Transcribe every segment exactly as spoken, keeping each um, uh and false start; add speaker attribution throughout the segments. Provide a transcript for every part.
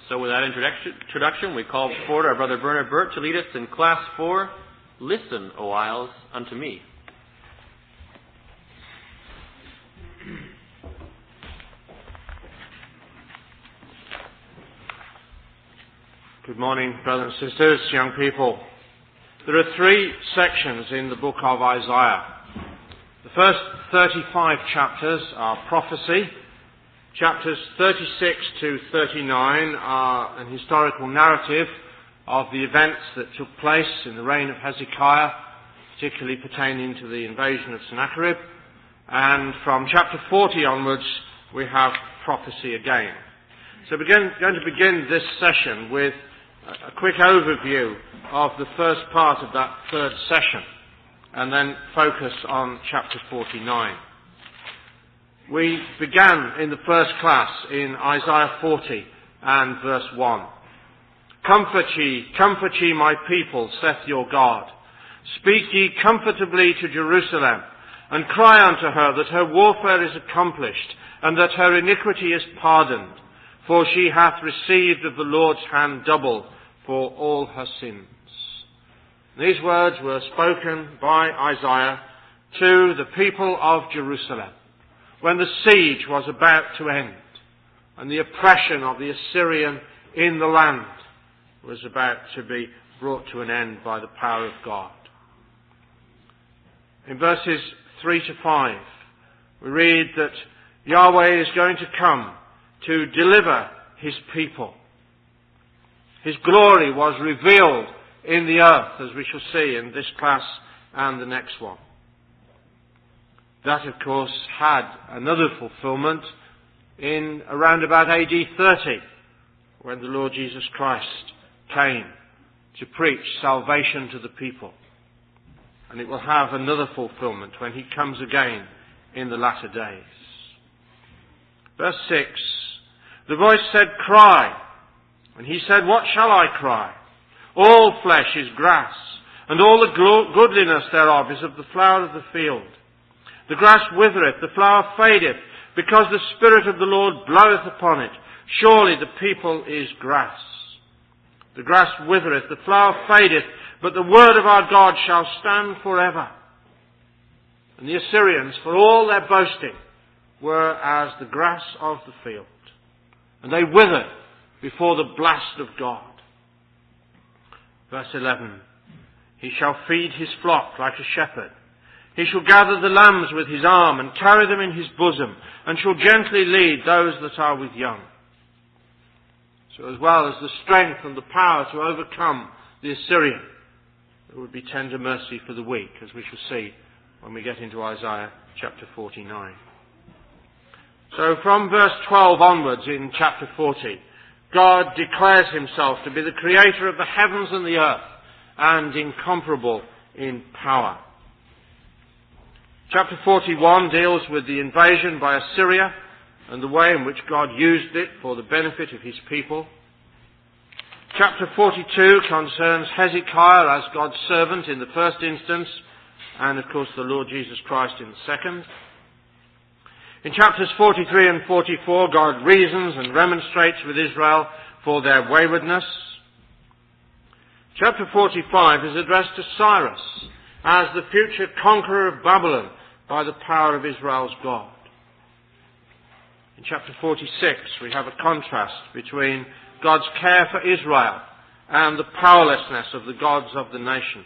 Speaker 1: So with that introduction, we call forward our brother Bernard Burt to lead us in Class four, Listen, O Isles, unto me.
Speaker 2: Good morning, brothers and sisters, young people. There are three sections in the book of Isaiah. The first thirty-five chapters are prophecy. Chapters thirty-six to thirty-nine are an historical narrative of the events that took place in the reign of Hezekiah, particularly pertaining to the invasion of Sennacherib. And from chapter forty onwards, we have prophecy again. So we're going to begin this session with a quick overview of the first part of that third session, and then focus on chapter forty-nine. We began in the first class in Isaiah forty and verse one. Comfort ye, comfort ye my people, saith your God. Speak ye comfortably to Jerusalem, and cry unto her that her warfare is accomplished, and that her iniquity is pardoned. For she hath received of the Lord's hand double for all her sins. These words were spoken by Isaiah to the people of Jerusalem when the siege was about to end and the oppression of the Assyrian in the land was about to be brought to an end by the power of God. In verses three to five, we read that Yahweh is going to come to deliver his people. His glory was revealed in the earth, as we shall see in this class and the next one. That, of course, had another fulfillment in around about A D thirty, when the Lord Jesus Christ came to preach salvation to the people. And it will have another fulfillment when he comes again in the latter days. Verse six, the voice said, cry. And he said, what shall I cry? All flesh is grass, and all the goodliness thereof is of the flower of the field. The grass withereth, the flower fadeth, because the Spirit of the Lord bloweth upon it. Surely the people is grass. The grass withereth, the flower fadeth, but the word of our God shall stand forever. And the Assyrians, for all their boasting, were as the grass of the field, and they withered before the blast of God. Verse eleven, he shall feed his flock like a shepherd. He shall gather the lambs with his arm and carry them in his bosom, and shall gently lead those that are with young. So as well as the strength and the power to overcome the Assyrian, there would be tender mercy for the weak, as we shall see when we get into Isaiah chapter forty-nine. So from verse twelve onwards in chapter forty, God declares himself to be the creator of the heavens and the earth, and incomparable in power. Chapter forty-one deals with the invasion by Assyria and the way in which God used it for the benefit of his people. Chapter forty-two concerns Hezekiah as God's servant in the first instance, and of course the Lord Jesus Christ in the second. In chapters forty-three and forty-four, God reasons and remonstrates with Israel for their waywardness. Chapter forty-five is addressed to Cyrus as the future conqueror of Babylon by the power of Israel's God. In chapter forty-six, we have a contrast between God's care for Israel and the powerlessness of the gods of the nations.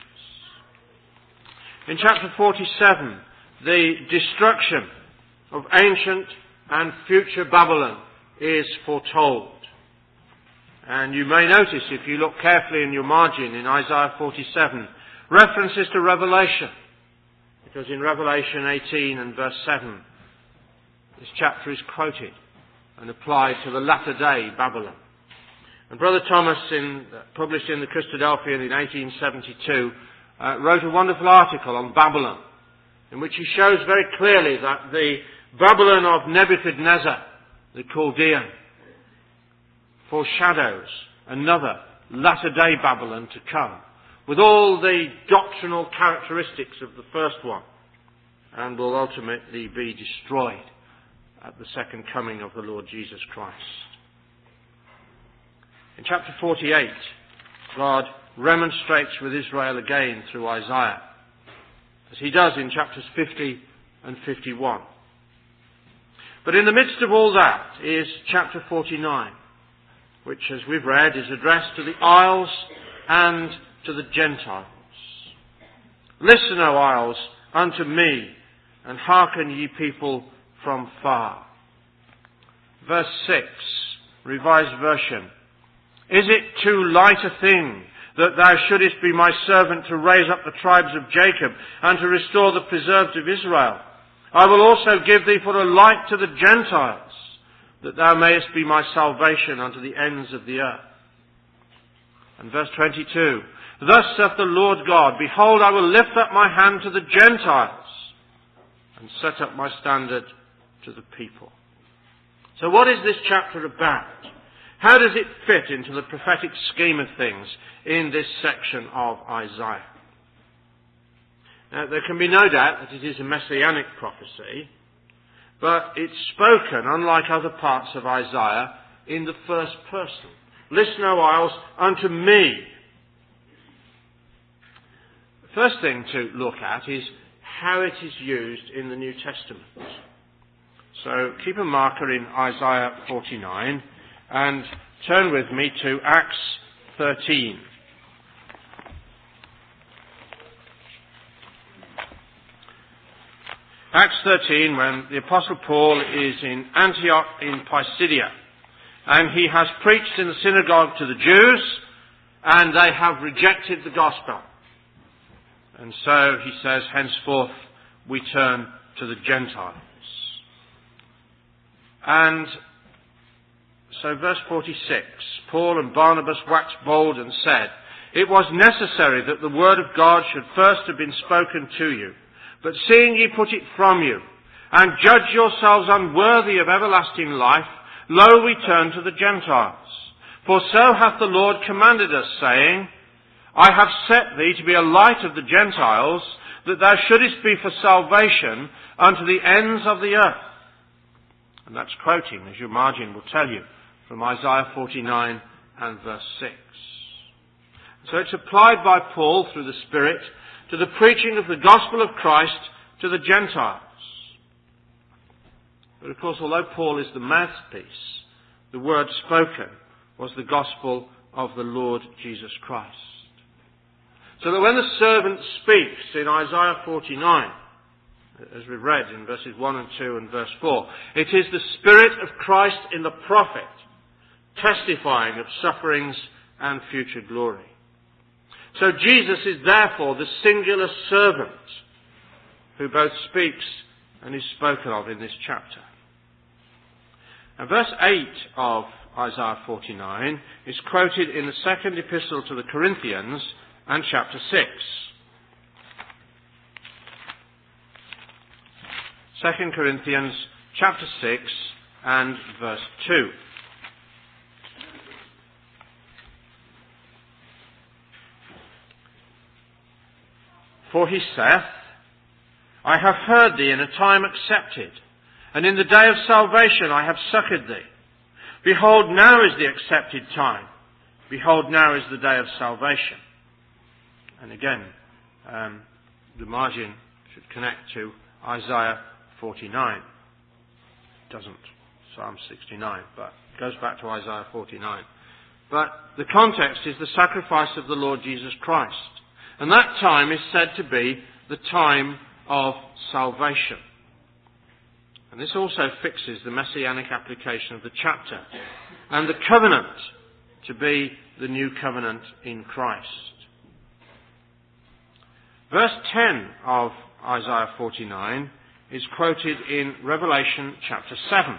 Speaker 2: In chapter forty-seven, the destruction of ancient and future Babylon is foretold. And you may notice, if you look carefully in your margin in Isaiah forty-seven, references to Revelation. Because in Revelation eighteen and verse seven, this chapter is quoted and applied to the latter day Babylon. And Brother Thomas, in, uh, published in the Christadelphian in eighteen seventy-two, uh, wrote a wonderful article on Babylon, in which he shows very clearly that the Babylon of Nebuchadnezzar, the Chaldean, foreshadows another latter-day Babylon to come, with all the doctrinal characteristics of the first one, and will ultimately be destroyed at the second coming of the Lord Jesus Christ. In chapter forty-eight, God remonstrates with Israel again through Isaiah, as he does in chapters fifty and fifty-one. But in the midst of all that is chapter forty-nine, which, as we've read, is addressed to the isles and to the Gentiles. Listen, O isles, unto me, and hearken, ye people from far. Verse six, Revised Version. Is it too light a thing that thou shouldest be my servant to raise up the tribes of Jacob and to restore the preserved of Israel? I will also give thee for a light to the Gentiles, that thou mayest be my salvation unto the ends of the earth. And verse twenty-two, Thus saith the Lord God, Behold, I will lift up my hand to the Gentiles, and set up my standard to the people. So what is this chapter about? How does it fit into the prophetic scheme of things in this section of Isaiah? Now, there can be no doubt that it is a messianic prophecy, but it's spoken, unlike other parts of Isaiah, in the first person. Listen, O isles, unto me. The first thing to look at is how it is used in the New Testament. So keep a marker in Isaiah forty-nine and turn with me to Acts thirteen. Acts thirteen, when the Apostle Paul is in Antioch in Pisidia, and he has preached in the synagogue to the Jews, and they have rejected the gospel. And so he says, henceforth we turn to the Gentiles. And so verse forty-six, Paul and Barnabas waxed bold and said, It was necessary that the word of God should first have been spoken to you. But seeing ye put it from you, and judge yourselves unworthy of everlasting life, lo, we turn to the Gentiles. For so hath the Lord commanded us, saying, I have set thee to be a light of the Gentiles, that thou shouldest be for salvation unto the ends of the earth. And that's quoting, as your margin will tell you, from Isaiah forty-nine and verse six. So it's applied by Paul through the Spirit to the preaching of the gospel of Christ to the Gentiles. But of course, although Paul is the mouthpiece, the word spoken was the gospel of the Lord Jesus Christ. So that when the servant speaks in Isaiah forty-nine, as we've read in verses one and two and verse four, it is the Spirit of Christ in the prophet testifying of sufferings and future glory. So Jesus is therefore the singular servant who both speaks and is spoken of in this chapter. And verse eight of Isaiah forty-nine is quoted in the second epistle to the Corinthians and chapter six. Second Corinthians chapter six and verse two. For he saith, I have heard thee in a time accepted, and in the day of salvation I have succoured thee. Behold, now is the accepted time. Behold, now is the day of salvation. And again, um, the margin should connect to Isaiah forty-nine. It doesn't, Psalm sixty-nine, but it goes back to Isaiah forty-nine. But the context is the sacrifice of the Lord Jesus Christ. And that time is said to be the time of salvation. And this also fixes the messianic application of the chapter and the covenant to be the new covenant in Christ. Verse ten of Isaiah forty-nine is quoted in Revelation chapter seven,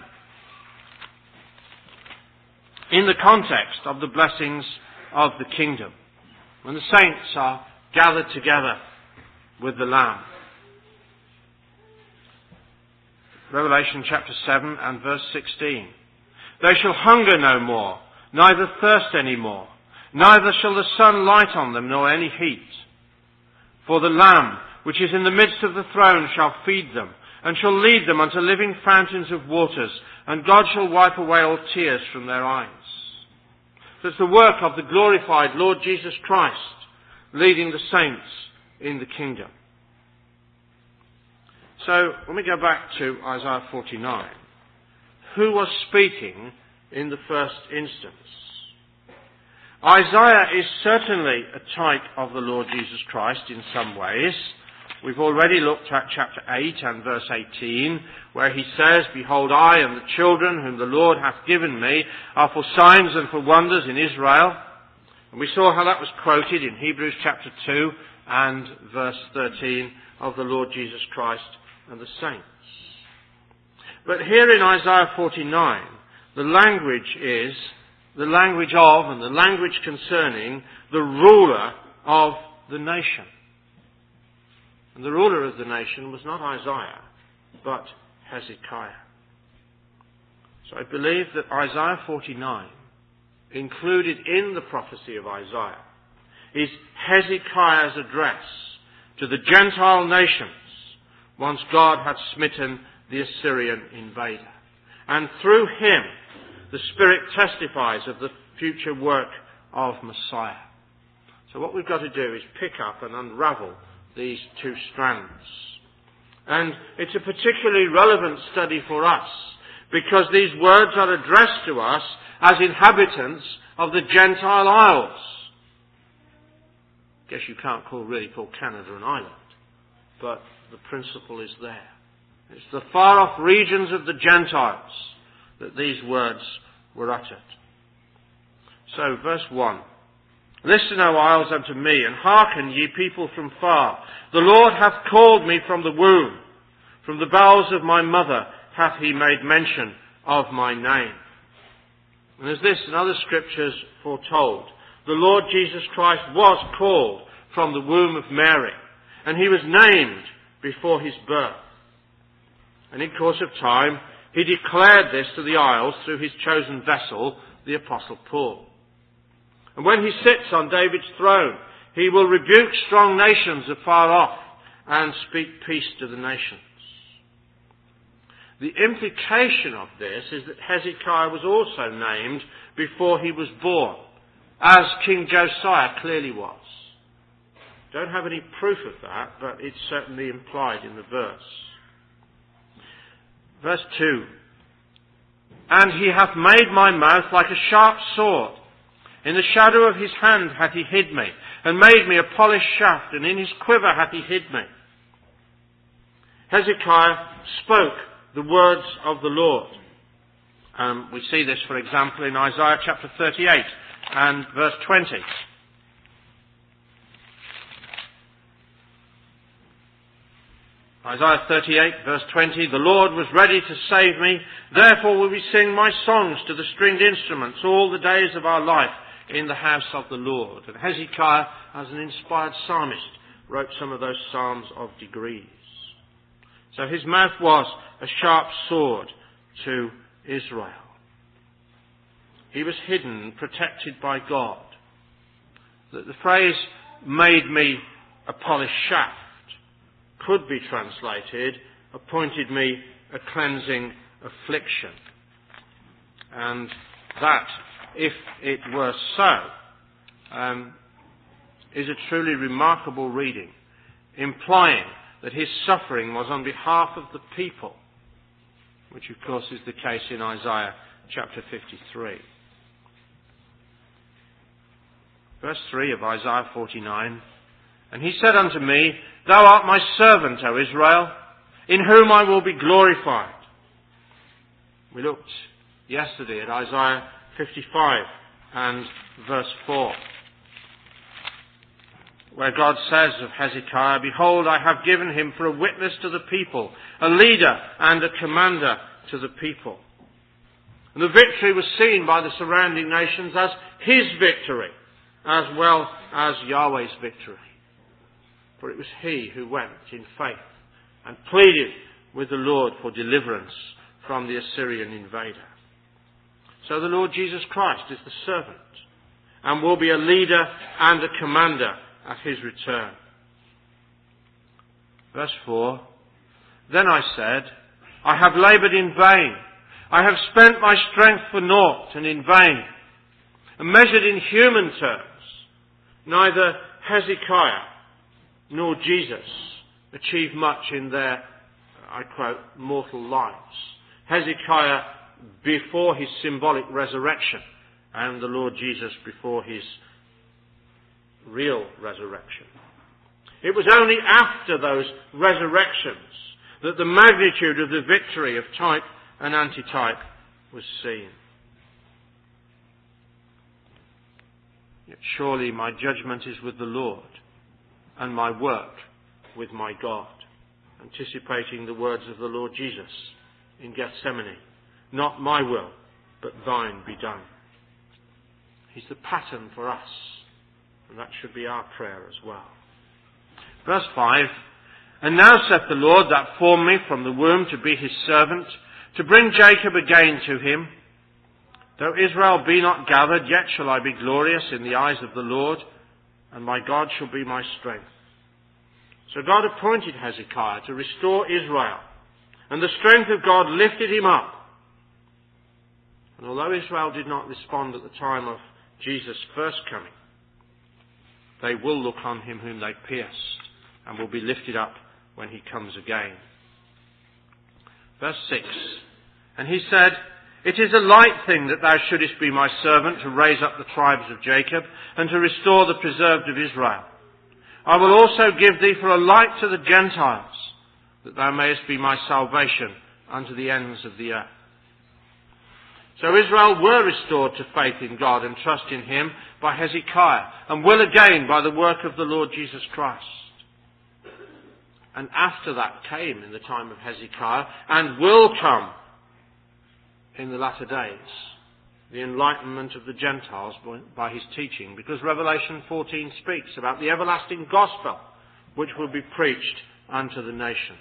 Speaker 2: in the context of the blessings of the kingdom, when the saints are gathered together with the Lamb. Revelation chapter seven and verse sixteen. They shall hunger no more, neither thirst any more, neither shall the sun light on them, nor any heat. For the Lamb, which is in the midst of the throne, shall feed them, and shall lead them unto living fountains of waters, and God shall wipe away all tears from their eyes. So it's the work of the glorified Lord Jesus Christ leading the saints in the kingdom. So when we go back to Isaiah forty-nine, who was speaking in the first instance? Isaiah is certainly a type of the Lord Jesus Christ in some ways. We've already looked at chapter eight and verse eighteen, where he says, "Behold, I and the children whom the Lord hath given me are for signs and for wonders in Israel." And we saw how that was quoted in Hebrews chapter two and verse thirteen of the Lord Jesus Christ and the saints. But here in Isaiah forty-nine, the language is the language of and the language concerning the ruler of the nation. And the ruler of the nation was not Isaiah, but Hezekiah. So I believe that Isaiah forty-nine, included in the prophecy of Isaiah, is Hezekiah's address to the Gentile nations once God had smitten the Assyrian invader. And through him, the Spirit testifies of the future work of Messiah. So what we've got to do is pick up and unravel these two strands. And it's a particularly relevant study for us, because these words are addressed to us as inhabitants of the Gentile Isles. Guess you can't call, really call Canada an island, but the principle is there. It's the far-off regions of the Gentiles that these words were uttered. So, verse one. "Listen, O isles, unto me, and hearken, ye people from far. The Lord hath called me from the womb. From the bowels of my mother hath he made mention of my name." And as this and other scriptures foretold, the Lord Jesus Christ was called from the womb of Mary, and he was named before his birth. And in course of time, he declared this to the isles through his chosen vessel, the Apostle Paul. And when he sits on David's throne, he will rebuke strong nations afar off and speak peace to the nations. The implication of this is that Hezekiah was also named before he was born, as King Josiah clearly was. Don't have any proof of that, but it's certainly implied in the verse. Verse two. "And he hath made my mouth like a sharp sword. In the shadow of his hand hath he hid me, and made me a polished shaft, and in his quiver hath he hid me." Hezekiah spoke the words of the Lord. Um, we see this, for example, in Isaiah chapter thirty-eight and verse twenty. Isaiah thirty-eight, verse twenty, "The Lord was ready to save me, therefore will we sing my songs to the stringed instruments all the days of our life in the house of the Lord." And Hezekiah, as an inspired psalmist, wrote some of those psalms of degrees. So his mouth was a sharp sword to Israel. He was hidden, protected by God. The, the phrase, "made me a polished shaft," could be translated, "appointed me a cleansing affliction." And that, if it were so, um, is a truly remarkable reading, implying that his suffering was on behalf of the people, which of course is the case in Isaiah chapter fifty-three. Verse three of Isaiah forty-nine, "And he said unto me, Thou art my servant, O Israel, in whom I will be glorified." We looked yesterday at Isaiah fifty-five and verse four, where God says of Hezekiah, "Behold, I have given him for a witness to the people, a leader and a commander to the people." And the victory was seen by the surrounding nations as his victory, as well as Yahweh's victory. For it was he who went in faith and pleaded with the Lord for deliverance from the Assyrian invader. So the Lord Jesus Christ is the servant and will be a leader and a commander at his return. Verse four, "Then I said, I have laboured in vain. I have spent my strength for naught and in vain. And measured in human terms, neither Hezekiah nor Jesus achieved much in their, I quote, mortal lives. Hezekiah before his symbolic resurrection, and the Lord Jesus before his real resurrection. It was only after those resurrections that the magnitude of the victory of type and antitype was seen. Yet surely my judgment is with the Lord, and my work with my God. Anticipating the words of the Lord Jesus in Gethsemane. Not my will, but thine be done. He's the pattern for us, and that should be our prayer as well. Verse five, And now saith the Lord that formed me from the womb to be his servant, to bring Jacob again to him. Though Israel be not gathered, yet shall I be glorious in the eyes of the Lord, and my God shall be my strength. So God appointed Hezekiah to restore Israel, and the strength of God lifted him up. And although Israel did not respond at the time of Jesus' first coming, they will look on him whom they pierced, and will be lifted up when he comes again. Verse six, And he said, It is a light thing that thou shouldest be my servant to raise up the tribes of Jacob, and to restore the preserved of Israel. I will also give thee for a light to the Gentiles, that thou mayest be my salvation unto the ends of the earth. So Israel were restored to faith in God and trust in him by Hezekiah, and will again by the work of the Lord Jesus Christ. And after that came in the time of Hezekiah, and will come in the latter days, the enlightenment of the Gentiles by his teaching, because Revelation fourteen speaks about the everlasting gospel which will be preached unto the nations.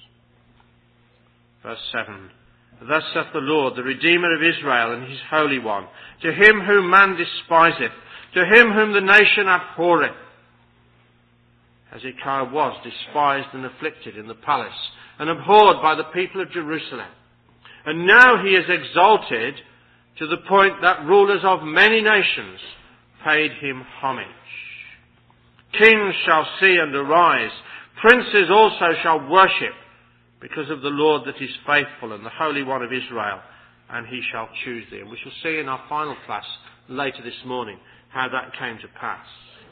Speaker 2: Verse seven, Thus saith the Lord, the Redeemer of Israel and his Holy One, to him whom man despiseth, to him whom the nation abhorreth. Hezekiah was despised and afflicted in the palace, and abhorred by the people of Jerusalem. And now he is exalted to the point that rulers of many nations paid him homage. Kings shall see and arise, princes also shall worship, because of the Lord that is faithful and the Holy One of Israel, and he shall choose thee. And we shall see in our final class later this morning how that came to pass.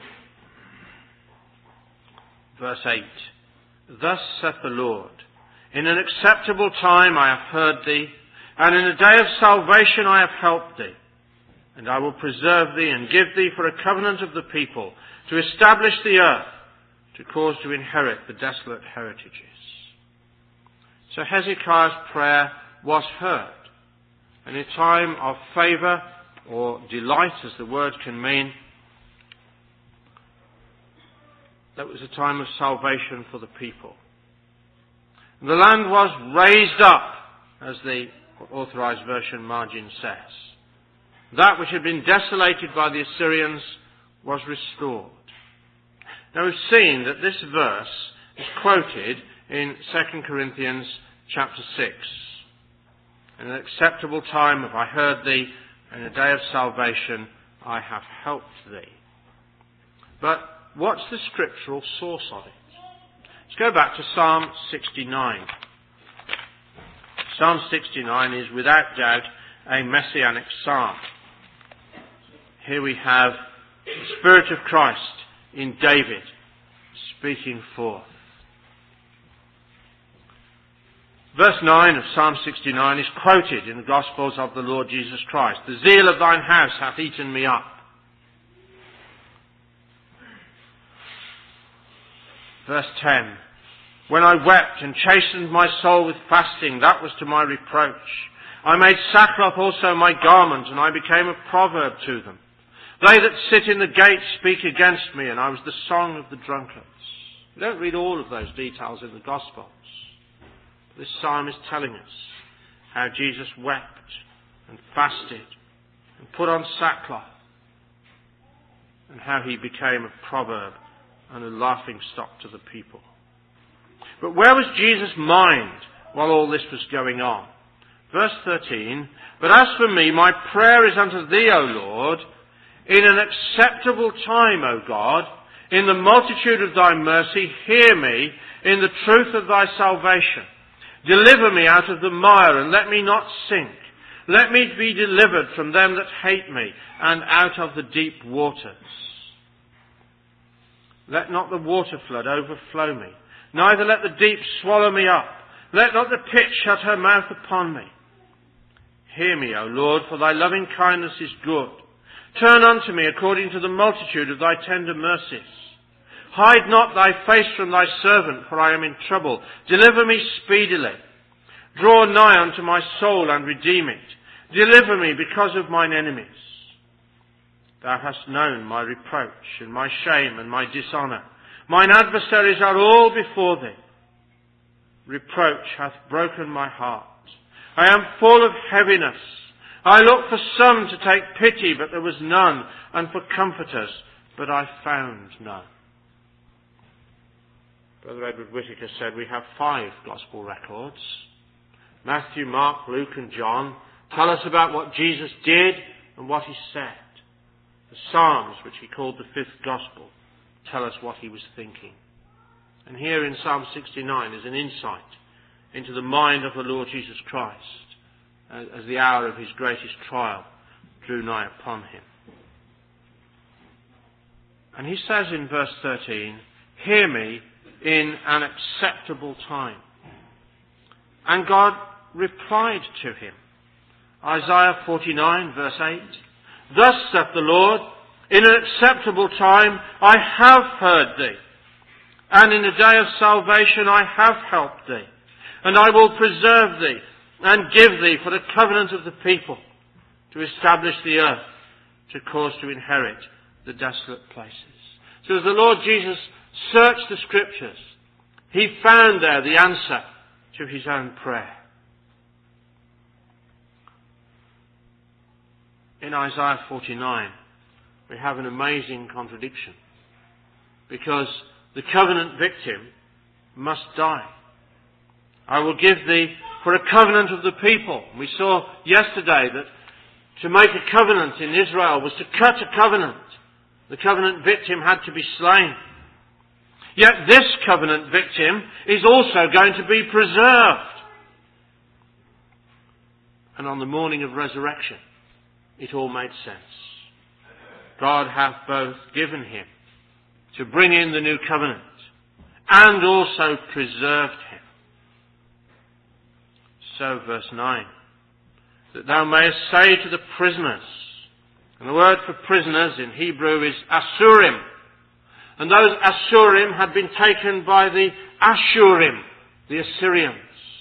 Speaker 2: Verse eight, Thus saith the Lord, In an acceptable time I have heard thee, and in a day of salvation I have helped thee. And I will preserve thee and give thee for a covenant of the people, to establish the earth, to cause to inherit the desolate heritages. So Hezekiah's prayer was heard. And in a time of favour, or delight as the word can mean, that was a time of salvation for the people. The land was raised up, as the Authorized Version margin says. That which had been desolated by the Assyrians was restored. Now we've seen that this verse is quoted in Second Corinthians chapter six. In an acceptable time have I heard thee, in a day of salvation I have helped thee. But what's the scriptural source of it? Let's go back to Psalm sixty-nine. Psalm sixty-nine is without doubt a messianic psalm. Here we have the Spirit of Christ in David speaking forth. Verse nine of Psalm sixty-nine is quoted in the Gospels of the Lord Jesus Christ. The zeal of thine house hath eaten me up. Verse ten. When I wept and chastened my soul with fasting, that was to my reproach. I made sackcloth also my garment, and I became a proverb to them. They that sit in the gate speak against me, and I was the song of the drunkards. We don't read all of those details in the Gospels. This psalm is telling us how Jesus wept and fasted and put on sackcloth, and how he became a proverb and a laughing stock to the people. But where was Jesus' mind while all this was going on? Verse thirteen, But as for me, my prayer is unto thee, O Lord, In an acceptable time, O God, in the multitude of thy mercy, hear me in the truth of thy salvation. Deliver me out of the mire, and let me not sink. Let me be delivered from them that hate me, and out of the deep waters. Let not the water flood overflow me, neither let the deep swallow me up. Let not the pit shut her mouth upon me. Hear me, O Lord, for thy loving kindness is good. Turn unto me according to the multitude of thy tender mercies. Hide not thy face from thy servant, for I am in trouble. Deliver me speedily. Draw nigh unto my soul and redeem it. Deliver me because of mine enemies. Thou hast known my reproach and my shame and my dishonour. Mine adversaries are all before thee. Reproach hath broken my heart. I am full of heaviness. I looked for some to take pity, but there was none, and for comforters, but I found none. Brother Edward Whittaker said we have five gospel records. Matthew, Mark, Luke and John tell us about what Jesus did and what he said. The Psalms, which he called the fifth gospel, tell us what he was thinking. And here in Psalm sixty-nine is an insight into the mind of the Lord Jesus Christ as the hour of his greatest trial drew nigh upon him. And he says in verse thirteen, hear me in an acceptable time. And God replied to him. Isaiah forty-nine verse eight, thus saith the Lord, in an acceptable time I have heard thee, and in a day of salvation I have helped thee, and I will preserve thee, and give thee for the covenant of the people, to establish the earth, to cause to inherit the desolate places. So as the Lord Jesus searched the Scriptures, he found there the answer to his own prayer. In Isaiah forty-nine, we have an amazing contradiction, because the covenant victim must die. I will give thee for a covenant of the people. We saw yesterday that to make a covenant in Israel was to cut a covenant. The covenant victim had to be slain. Yet this covenant victim is also going to be preserved. And on the morning of resurrection, it all made sense. God hath both given him to bring in the new covenant and also preserved him. So verse nine, that thou mayest say to the prisoners, and the word for prisoners in Hebrew is Asurim, and those Asurim had been taken by the Ashurim, the Assyrians.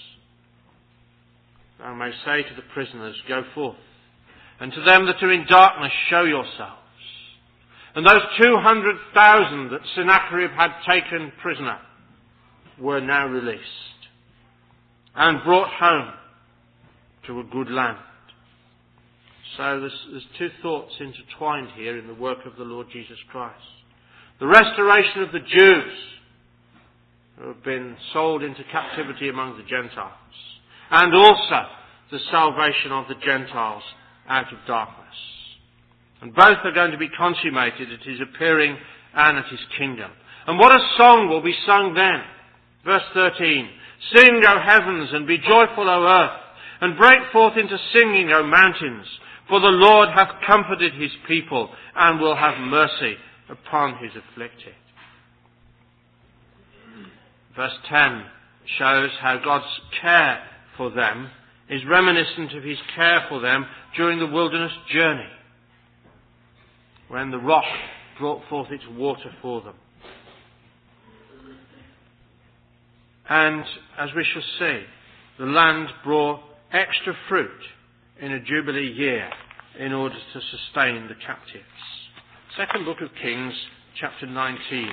Speaker 2: Thou mayest say to the prisoners, go forth, and to them that are in darkness show yourselves. And those two hundred thousand that Sennacherib had taken prisoner were now released and brought home to a good land. So there's, there's two thoughts intertwined here in the work of the Lord Jesus Christ. The restoration of the Jews who have been sold into captivity among the Gentiles, and also the salvation of the Gentiles out of darkness. And both are going to be consummated at his appearing and at his kingdom. And what a song will be sung then. Verse thirteen, sing, O heavens, and be joyful, O earth, and break forth into singing, O mountains, for the Lord hath comforted his people, and will have mercy upon his afflicted. Verse ten shows how God's care for them is reminiscent of his care for them during the wilderness journey, when the rock brought forth its water for them. And, as we shall see, the land brought extra fruit in a Jubilee year in order to sustain the captives. Second book of Kings, chapter nineteen.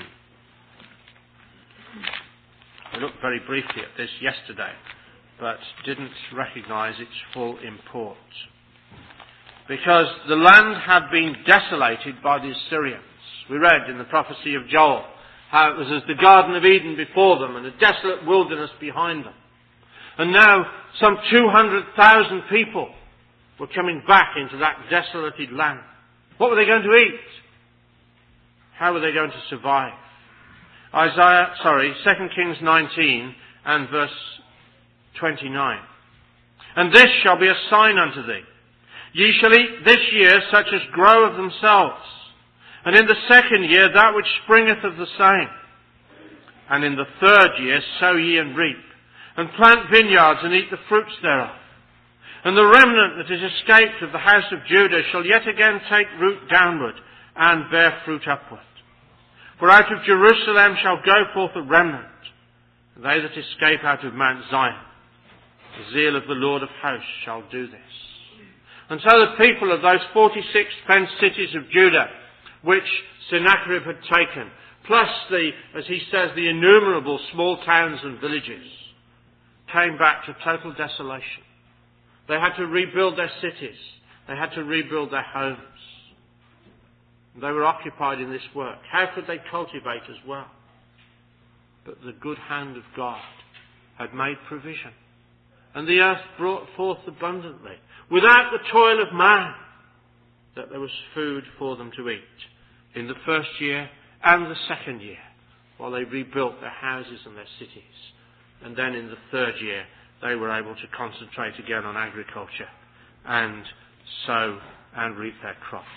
Speaker 2: I looked very briefly at this yesterday, but didn't recognise its full import. Because the land had been desolated by the Assyrians. We read in the prophecy of Joel how it was as the Garden of Eden before them and a desolate wilderness behind them. And now some two hundred thousand people were coming back into that desolated land. What were they going to eat? How were they going to survive? Isaiah, sorry, Second Kings nineteen and verse twenty-nine. And this shall be a sign unto thee. Ye shall eat this year such as grow of themselves, and in the second year that which springeth of the same. And in the third year sow ye and reap, and plant vineyards and eat the fruits thereof. And the remnant that is escaped of the house of Judah shall yet again take root downward, and bear fruit upward. For out of Jerusalem shall go forth a remnant, and they that escape out of Mount Zion. The zeal of the Lord of hosts shall do this. And so the people of those forty-six fenced cities of Judah, which Sennacherib had taken, plus the, as he says, the innumerable small towns and villages, came back to total desolation. They had to rebuild their cities. They had to rebuild their homes. They were occupied in this work. How could they cultivate as well? But the good hand of God had made provision. And the earth brought forth abundantly, without the toil of man, that there was food for them to eat in the first year and the second year, while they rebuilt their houses and their cities. And then in the third year, they were able to concentrate again on agriculture and sow and reap their crops.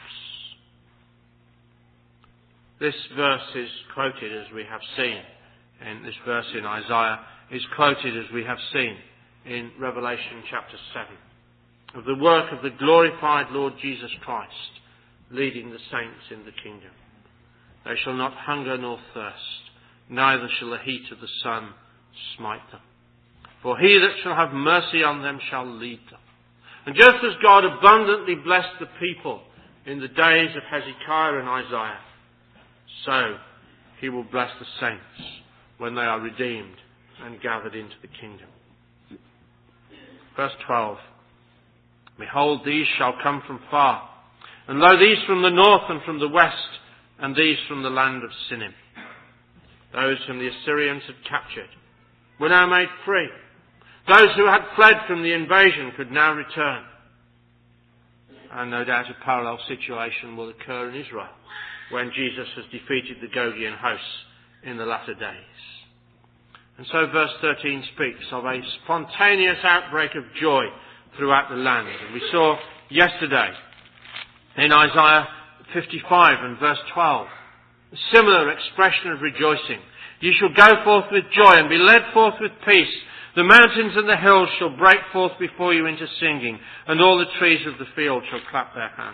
Speaker 2: This verse is quoted as we have seen, and this verse in Isaiah is quoted as we have seen in Revelation chapter seven, of the work of the glorified Lord Jesus Christ leading the saints in the kingdom. They shall not hunger nor thirst, neither shall the heat of the sun smite them. For he that shall have mercy on them shall lead them. And just as God abundantly blessed the people in the days of Hezekiah and Isaiah, so he will bless the saints when they are redeemed and gathered into the kingdom. Verse twelve. Behold, these shall come from far, and lo, these from the north and from the west, and these from the land of Sinim. Those whom the Assyrians had captured were now made free. Those who had fled from the invasion could now return. And no doubt a parallel situation will occur in Israel when Jesus has defeated the Gogian hosts in the latter days. And so verse thirteen speaks of a spontaneous outbreak of joy throughout the land. And we saw yesterday in Isaiah fifty-five and verse twelve a similar expression of rejoicing. Ye shall go forth with joy and be led forth with peace. The mountains and the hills shall break forth before you into singing, and all the trees of the field shall clap their hands.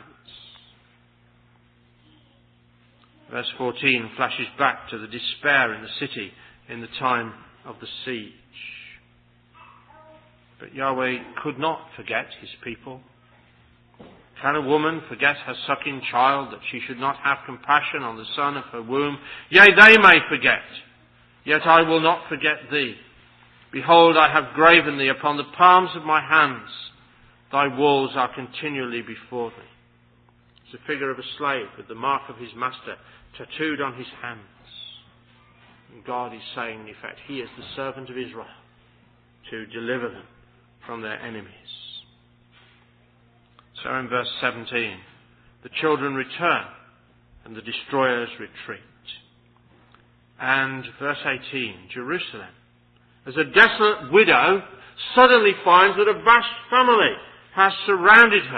Speaker 2: Verse fourteen flashes back to the despair in the city in the time of the siege. But Yahweh could not forget his people. Can a woman forget her sucking child, that she should not have compassion on the son of her womb? Yea, they may forget, yet I will not forget thee. Behold, I have graven thee upon the palms of my hands. Thy walls are continually before thee. It's a figure of a slave with the mark of his master tattooed on his hands. And God is saying, in effect, he is the servant of Israel to deliver them from their enemies. So in verse seventeen, the children return and the destroyers retreat. And verse eighteen, Jerusalem, as a desolate widow, suddenly finds that a vast family has surrounded her.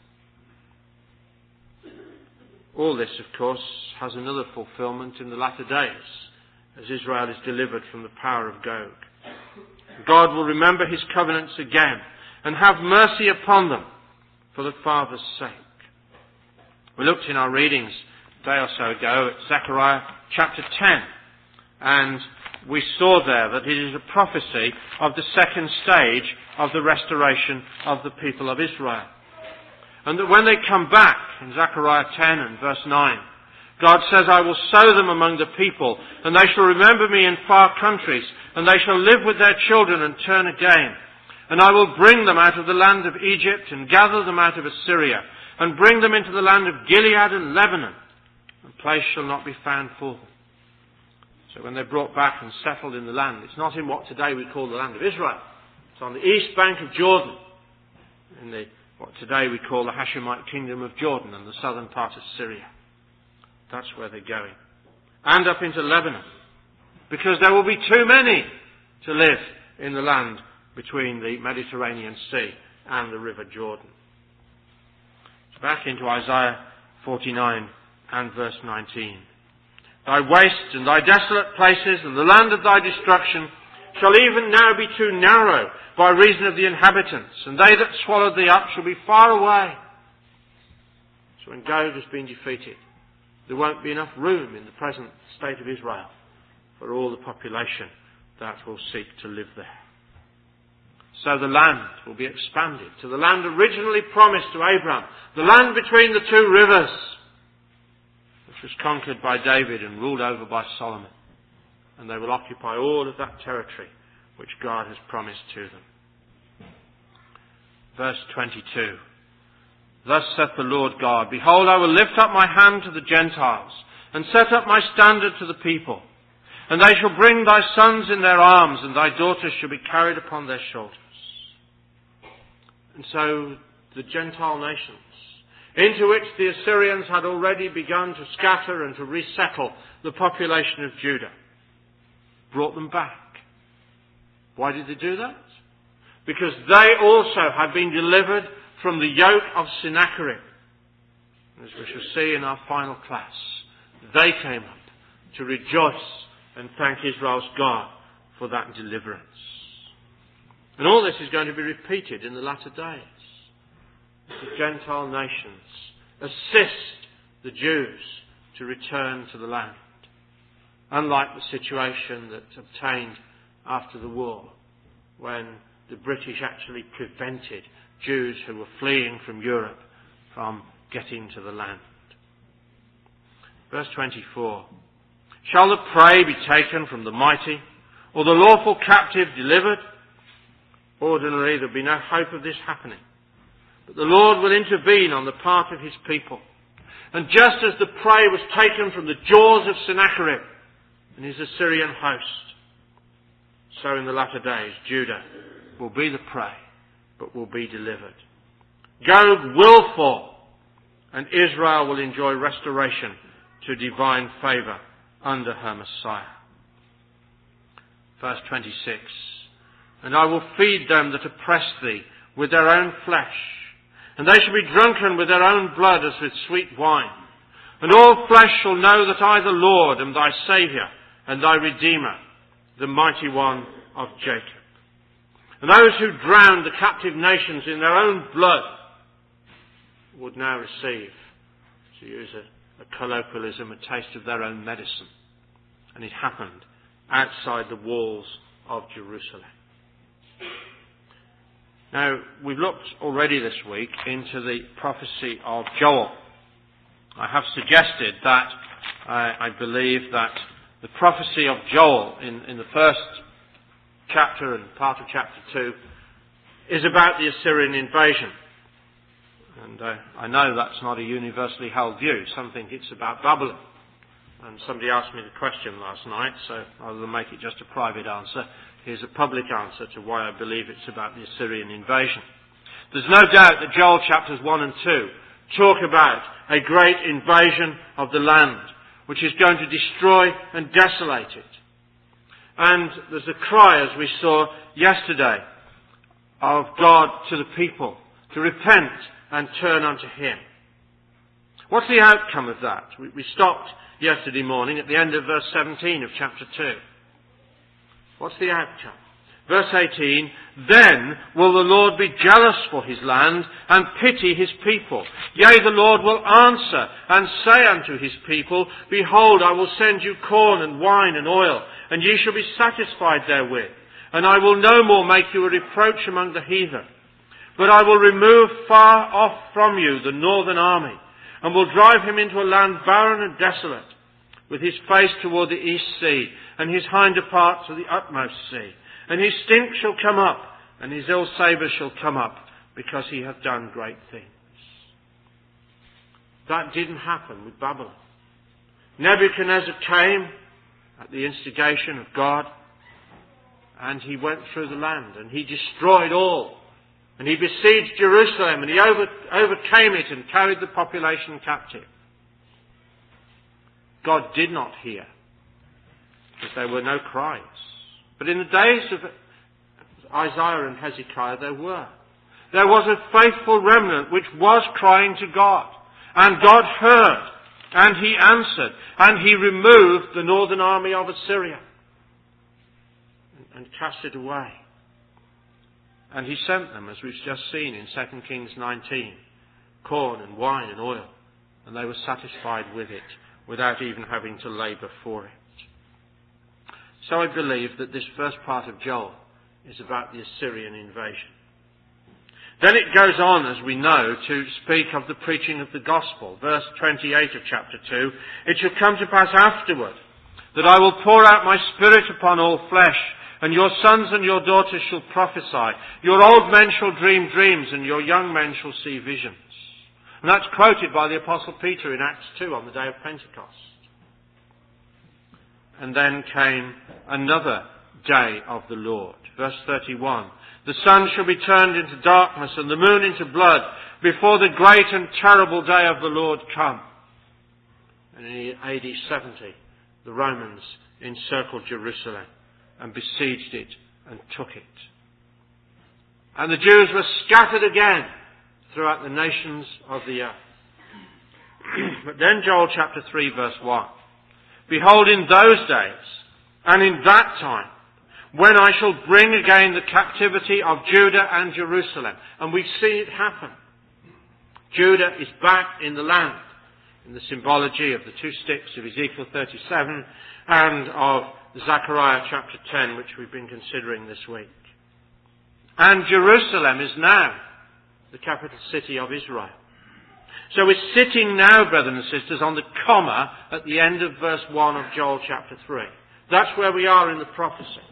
Speaker 2: All this, of course, has another fulfillment in the latter days, as Israel is delivered from the power of Gog. God will remember his covenants again and have mercy upon them for the Father's sake. We looked in our readings a day or so ago at Zechariah chapter ten, and we saw there that it is a prophecy of the second stage of the restoration of the people of Israel. And that when they come back, in Zechariah ten and verse nine, God says, I will sow them among the people, and they shall remember me in far countries, and they shall live with their children and turn again. And I will bring them out of the land of Egypt, and gather them out of Assyria, and bring them into the land of Gilead and Lebanon, and place shall not be found for them. So when they're brought back and settled in the land, it's not in what today we call the land of Israel. It's on the east bank of Jordan, in the what today we call the Hashemite kingdom of Jordan and the southern part of Syria. That's where they're going. And up into Lebanon, because there will be too many to live in the land between the Mediterranean Sea and the River Jordan. So back into Isaiah forty-nine and verse nineteen. Thy wastes and thy desolate places and the land of thy destruction shall even now be too narrow by reason of the inhabitants, and they that swallowed thee up shall be far away. So when Gog has been defeated, there won't be enough room in the present state of Israel for all the population that will seek to live there. So the land will be expanded to the land originally promised to Abraham, the land between the two rivers, which was conquered by David and ruled over by Solomon. And they will occupy all of that territory which God has promised to them. Verse twenty-two. Thus saith the Lord God, Behold, I will lift up my hand to the Gentiles, and set up my standard to the people. And they shall bring thy sons in their arms, and thy daughters shall be carried upon their shoulders. And so the Gentile nations, into which the Assyrians had already begun to scatter and to resettle the population of Judah, brought them back. Why did they do that? Because they also had been delivered from the yoke of Sennacherib. As we shall see in our final class, they came up to rejoice and thank Israel's God for that deliverance. And all this is going to be repeated in the latter days. The Gentile nations assist the Jews to return to the land. Unlike the situation that obtained after the war, when the British actually prevented Jews who were fleeing from Europe from getting to the land. Verse twenty-four. Shall the prey be taken from the mighty, or the lawful captive delivered? Ordinarily there will be no hope of this happening. But the Lord will intervene on the part of his people. And just as the prey was taken from the jaws of Sennacherib and his Assyrian host, so in the latter days Judah will be the prey, but will be delivered. Gog will fall, and Israel will enjoy restoration to divine favour under her Messiah. Verse twenty-six. And I will feed them that oppress thee with their own flesh, and they shall be drunken with their own blood as with sweet wine. And all flesh shall know that I, the Lord, am thy Saviour and thy Redeemer, the mighty one of Jacob. And those who drowned the captive nations in their own blood would now receive, to use a, a colloquialism, a taste of their own medicine. And it happened outside the walls of Jerusalem. Now, we've looked already this week into the prophecy of Joel. I have suggested that uh, I believe that the prophecy of Joel in, in the first chapter and part of chapter two is about the Assyrian invasion. And uh, I know that's not a universally held view. Some think it's about Babylon. And somebody asked me the question last night, so rather than make it just a private answer, here's a public answer to why I believe it's about the Assyrian invasion. There's no doubt that Joel chapters one and two talk about a great invasion of the land, which is going to destroy and desolate it. And there's a cry, as we saw yesterday, of God to the people to repent and turn unto Him. What's the outcome of that? We, we stopped yesterday morning at the end of verse seventeen of chapter two. What's the outcome? Verse eighteen, Then will the Lord be jealous for his land and pity his people. Yea, the Lord will answer and say unto his people, Behold, I will send you corn and wine and oil, and ye shall be satisfied therewith. And I will no more make you a reproach among the heathen. But I will remove far off from you the northern army, and will drive him into a land barren and desolate, with his face toward the east sea, and his hinder part to the utmost sea. And his stink shall come up, and his ill savour shall come up, because he hath done great things. That didn't happen with Babylon. Nebuchadnezzar came at the instigation of God, and he went through the land, and he destroyed all And he besieged Jerusalem, and he over, overcame it and carried the population captive. God did not hear, because there were no cries. But in the days of Isaiah and Hezekiah, there were. There was a faithful remnant which was crying to God. And God heard, and he answered, and he removed the northern army of Assyria and cast it away. And he sent them, as we've just seen in Second Kings nineteen, corn and wine and oil, and they were satisfied with it without even having to labour for it. So I believe that this first part of Joel is about the Assyrian invasion. Then it goes on, as we know, to speak of the preaching of the gospel. Verse twenty-eight of chapter two, "It shall come to pass afterward that I will pour out my spirit upon all flesh, and your sons and your daughters shall prophesy. Your old men shall dream dreams, and your young men shall see visions." And that's quoted by the Apostle Peter in Acts two on the day of Pentecost. And then came another day of the Lord. Verse thirty-one, "The sun shall be turned into darkness and the moon into blood before the great and terrible day of the Lord come." And in A D seventy, the Romans encircled Jerusalem and besieged it and took it. And the Jews were scattered again throughout the nations of the earth. But then Joel chapter three verse one, "Behold, in those days and in that time, when I shall bring again the captivity of Judah and Jerusalem." And we see it happen. Judah is back in the land, in the symbology of the two sticks of Ezekiel thirty-seven and of Zechariah chapter ten, which we've been considering this week. And Jerusalem is now the capital city of Israel. So we're sitting now, brothers and sisters, on the comma at the end of verse one of Joel chapter three. That's where we are in the prophecy.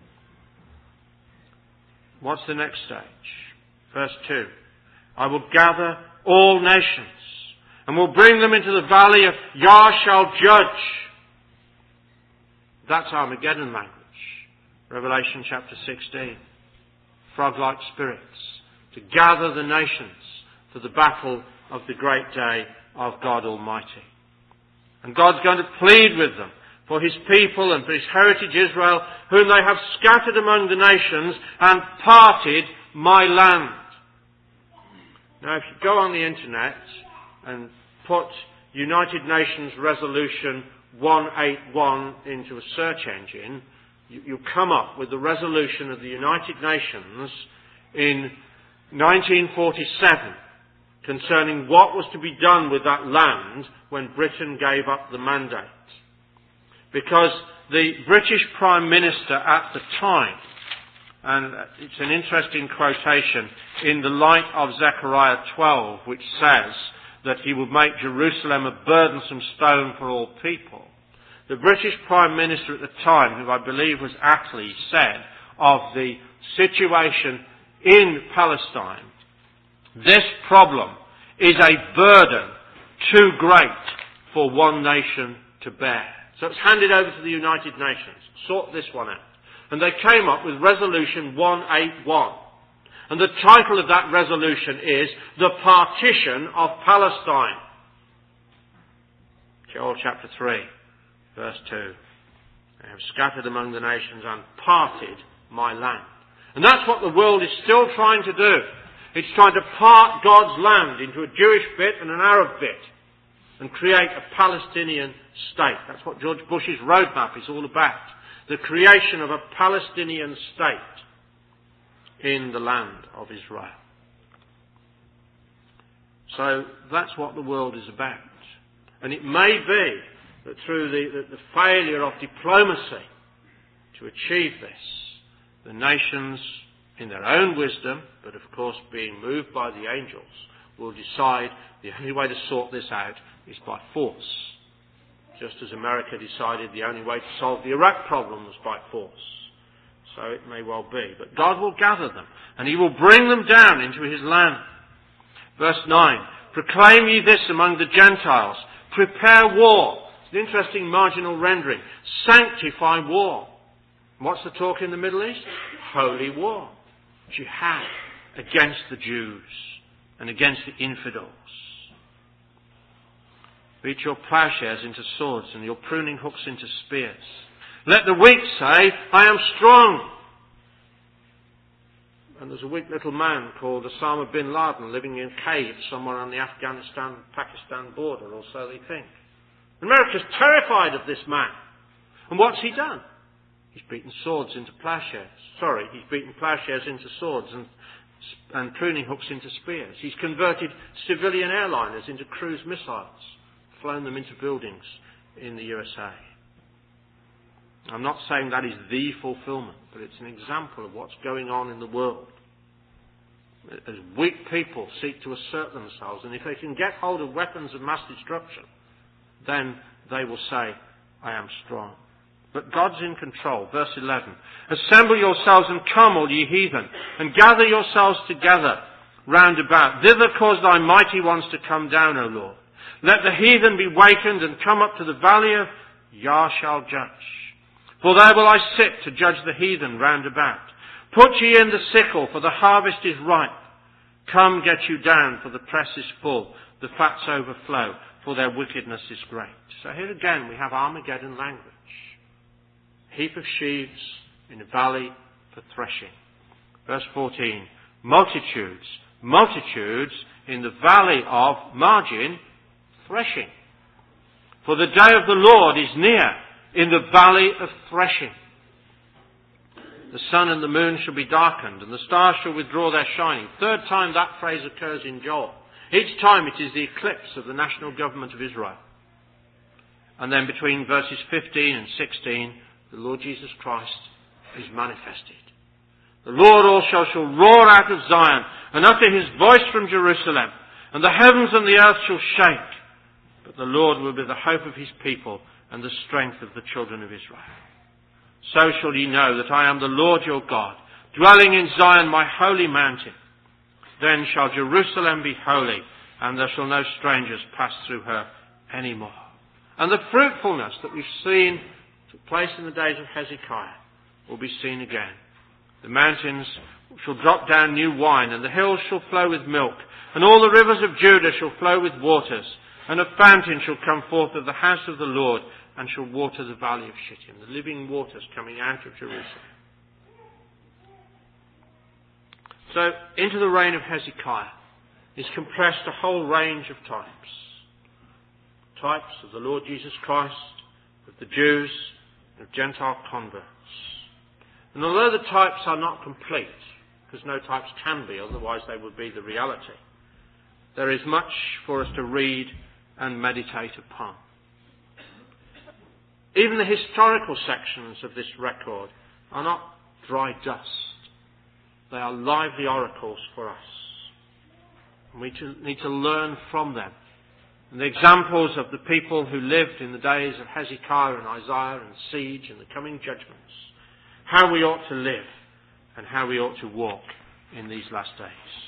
Speaker 2: What's the next stage? Verse two. "I will gather all nations and will bring them into the valley of Yah shall judge." That's Armageddon language. Revelation chapter sixteen. Frog-like spirits to gather the nations for the battle of the great day of God Almighty. And God's going to plead with them for his people and for his heritage Israel, whom they have scattered among the nations and parted my land. Now, if you go on the internet and put United Nations Resolution one eighty-one into a search engine, you, you come up with the resolution of the United Nations in nineteen forty-seven concerning what was to be done with that land when Britain gave up the mandate. Because the British Prime Minister at the time, and it's an interesting quotation in the light of Zechariah twelve, which says that he would make Jerusalem a burdensome stone for all people. The British Prime Minister at the time, who I believe was Attlee, said of the situation in Palestine, "This problem is a burden too great for one nation to bear." So it's handed over to the United Nations. Sort this one out. And they came up with Resolution one eighty-one. And the title of that resolution is "The Partition of Palestine." Joel chapter three, verse two. "They have scattered among the nations and parted my land." And that's what the world is still trying to do. It's trying to part God's land into a Jewish bit and an Arab bit and create a Palestinian state. That's what George Bush's roadmap is all about. The creation of a Palestinian state in the land of Israel. So that's what the world is about. And it may be that through the, the, the failure of diplomacy to achieve this, the nations, in their own wisdom, but of course being moved by the angels, will decide the only way to sort this out is by force. Just as America decided the only way to solve the Iraq problem was by force. So it may well be. But God will gather them, and he will bring them down into his land. Verse nine, "Proclaim ye this among the Gentiles. Prepare war." It's an interesting marginal rendering. "Sanctify war." What's the talk in the Middle East? Holy war. Jihad. against the Jews and against the infidels. Beat your plowshares into swords and your pruning hooks into spears. Let the weak say, I am strong. And there's a weak little man called Osama bin Laden living in a cave somewhere on the Afghanistan-Pakistan border, or so they think. America's terrified of this man. And what's he done? He's beaten swords into plowshares. Sorry, he's beaten plowshares into swords and, and pruning hooks into spears. He's converted civilian airliners into cruise missiles, flown them into buildings in the U S A. I'm not saying that is the fulfillment, but it's an example of what's going on in the world. As weak people seek to assert themselves, and if they can get hold of weapons of mass destruction, then they will say, I am strong. But God's in control. Verse eleven. Assemble yourselves and come, all ye heathen, and gather yourselves together round about. Thither cause thy mighty ones to come down, O Lord. Let the heathen be wakened and come up to the valley of Yah shall judge. For there will I sit to judge the heathen round about. Put ye in the sickle, for the harvest is ripe. Come, get you down, for the press is full, the fats overflow, for their wickedness is great. So here again we have Armageddon language. Heap of sheaves in a valley for threshing. Verse fourteen. Multitudes, multitudes in the valley of margin, threshing. For the day of the Lord is near in the valley of threshing. The sun and the moon shall be darkened, and the stars shall withdraw their shining. Third time that phrase occurs in Joel. Each time it is the eclipse of the national government of Israel. And then between verses fifteen and sixteen, the Lord Jesus Christ is manifested. The Lord also shall roar out of Zion, and utter his voice from Jerusalem, and the heavens and the earth shall shake. But the Lord will be the hope of his people, and the strength of the children of Israel. So shall ye know that I am the Lord your God, dwelling in Zion my holy mountain. Then shall Jerusalem be holy, and there shall no strangers pass through her any more. And the fruitfulness that we've seen took place in the days of Hezekiah will be seen again. The mountains shall drop down new wine, and the hills shall flow with milk, and all the rivers of Judah shall flow with waters, and a fountain shall come forth of the house of the Lord, and shall water the valley of Shittim, the living waters coming out of Jerusalem. So, into the reign of Hezekiah is compressed a whole range of types. Types of the Lord Jesus Christ, of the Jews, and of Gentile converts. And although the types are not complete, because no types can be, otherwise they would be the reality, there is much for us to read and meditate upon. Even the historical sections of this record are not dry dust. They are lively oracles for us. And we need to learn from them. And the examples of the people who lived in the days of Hezekiah and Isaiah and siege and the coming judgments. How we ought to live and how we ought to walk in these last days.